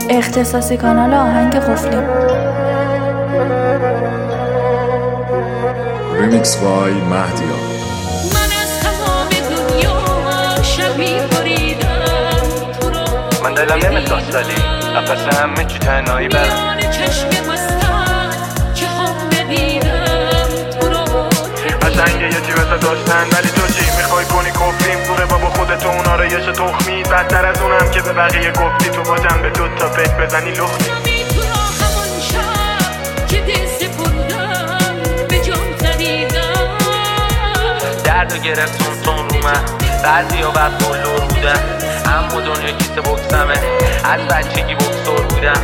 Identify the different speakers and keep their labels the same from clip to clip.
Speaker 1: اختصاصی کانال آهنگ قفلی.
Speaker 2: ریمیکس بای مهدیا.
Speaker 3: من از تمام دنیا شبیه بریدم تو رو.
Speaker 4: من دلم نمیخواست ولی قفص همه چی تنهایی برم.
Speaker 3: میان چشم مستت که هم ندیدم تو رو.
Speaker 4: قشنگه یه چی واسه داشتن ولی تو چی میخوای کنی کفریم دوره بابا خودتو اونا رو یه تخمی بدتر از اونم که به بقیه گفتی تو با جنب دوتا پیک بزنی لختی.
Speaker 3: تو را همون شب که دل سپردم به جام زدیدم.
Speaker 5: درد و گرفتون تون رو من بعضی ها بد بلور بودن اما دنیا کیسه بکسمه از بچگی بکسور بودم.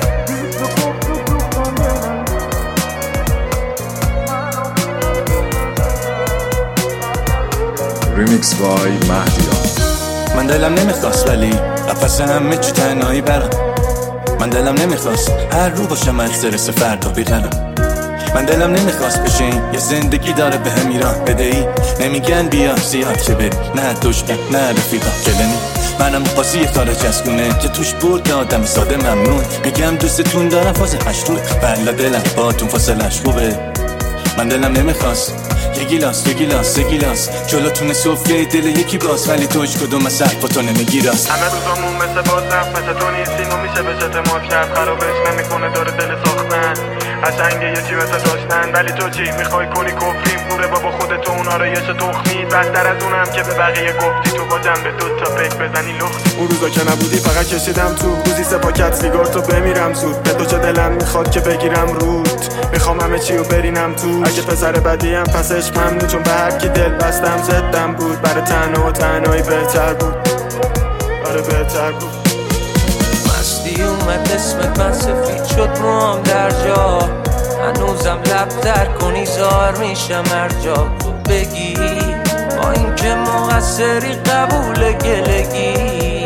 Speaker 2: ریمیکس بای مهدیا.
Speaker 6: من دلم نمیخواست ولی قفص همه چی تنهایی برم. من دلم نمیخواست هر رو باشم استرس فردا بیرم. من دلم نمیخواست بشین یه زندگی داره به هم ایران بدهی نمیگن بیا زیاد که بری نه دشمن نه رفیقا کلنی. منم بازی یه کار چسبونه که توش برد آدم ساده ممنون. میگم دوستتون دارم فاز هشتوه بلا دلم با تون فاصلش خوبه. من دلم نمیخواست یه گیلاس جلوتون سفره دل یکی باز ولی توش کدوم از حرفاتو نمیگی راست.
Speaker 4: همه روزامون مثل بازرفت مثل تو نیستیم و میشه بهش اعتماد کرد. خرابش نمیکنه داره دل ساختن. قشنگه یه چی واسه داشتن ولی تو چی میخوای کنی کفریم دوره بابا خودتو اونا رو یه تخمی بدتر از اونم که به بقیه گفتی تو با جنب دوتا پیک بزنی لختی. اون روزا که نبودی فقط کشیدم تو روزی 3 پاکت سیگار تو بمیرم زود. به تو چه دلم میخواد که بگیرم رود میخوام همه چی رو برینم تو. اگه پسر بدیم پس عشق ممنون چون به هر کی دل بستم زدم بود. برای تنها و تنهایی بهتر بود برای بهتر بود.
Speaker 5: مستی اومد اسمت من سفید شد موام در جا هنوزم لب در کنی زار میشم هر جا تو بگی با این که مقصری قبول گلگی.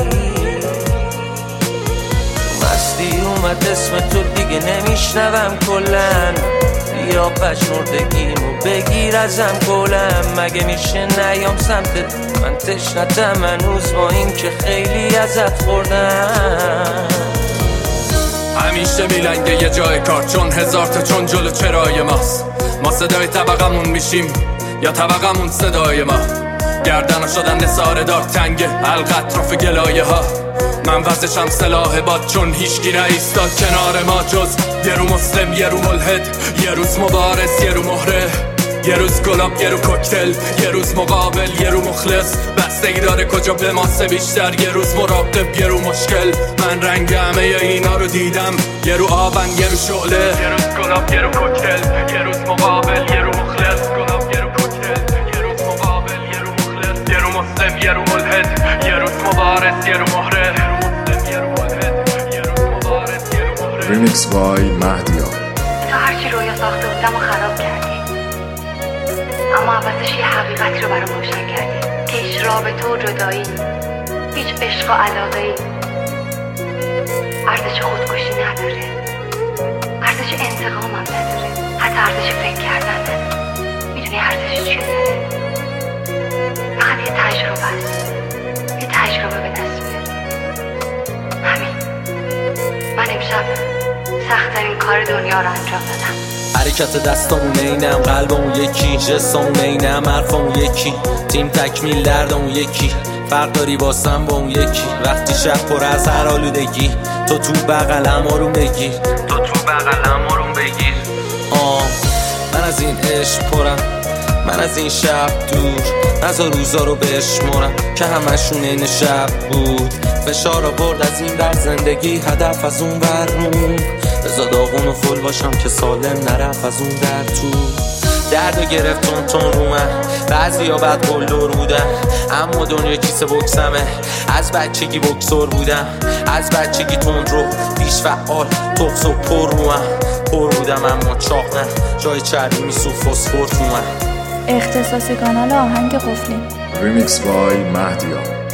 Speaker 5: مستی اومد اسم تو دیگه نمیشنوم کلن یا پشمردگیمو بگیر ازم گلم. مگه میشه نیام سمتت من تشنتم هنوز با این که خیلی ازت خوردم.
Speaker 7: همیشه میلنگه یه جای کار چون هزار تا چون جلو چرای ماست. ما صدای طبقمون میشیم یا طبقمون صدای ما. گردن شدن نثار دار تنگه حلق اطراف گلایه ها. من وزشم سلاح باد چون هیچکی نایستاد کنار ما جز یه رو مسلم یه رو ملحد یه روز مبارز یه رو مهره یه روز گلاب یه رو کوکتل یه روز مقابل یه رو مخلص. بستگی داره کجا به ماسه بیشتر یه روز مراقب یه رو مشکل. من رنگ همه اینا رو دیدم یه رو آبن یه رو شعله. یه روز گلاب یه رو کوکتل یه روز مقابل یه رو مخلص. گلاب یه رو کوکتل یه روز مقابل یه رو مخلص. یه رو مسلم یه رو ملحد یه روز مبارز یه رو مهره.
Speaker 2: ریمیکس بای مهدیا.
Speaker 8: تو هرچی رویا ساخته بودم و خراب کردی اما عوضش یه حقیقت رو برام روشن کردی که هیچ رابطه و جدایی هیچ عشق و علاقه‌ای ارزش خودکشی نداره. ارزش انتقام هم نداره. حتی ارزش فکر کردن نداره. میدونی ارزش چیه داره؟ فقط یه تجربه است. یه تجربه به دست میاره. همین. من امشب سخت‌ترین کار دنیا رو انجام دادم.
Speaker 5: حرکت دستامون اینم قلبمون یکی جسممون اینم حرفمون یکی تیم تکمیل دردمون یکی فرق داری واسم با اون یکی. وقتی شب پر از هر آلودگی تو بغلم آروم بگیر من از این عشق پرم من از این شب دور نزا روزا رو بشمرم که همشون این شب بود. فشار رو برد از این در زندگی هدف از اون برمون. بزا داغون و فل باشم که سالم نرفت از اون در تو. درد و گرفت تون رو من بعضی ها بد بلور بودن اما دنیا کیسه بکسمه از بچگی بکسور بودم. از بچگی تون رو بیش فعال تخص و پر رو من پر بودم اما چاق نه جای چرمی میسو فسفور تو من.
Speaker 1: اختصاصی کانال آهنگ قفلی.
Speaker 2: ریمیکس بای مهدیا.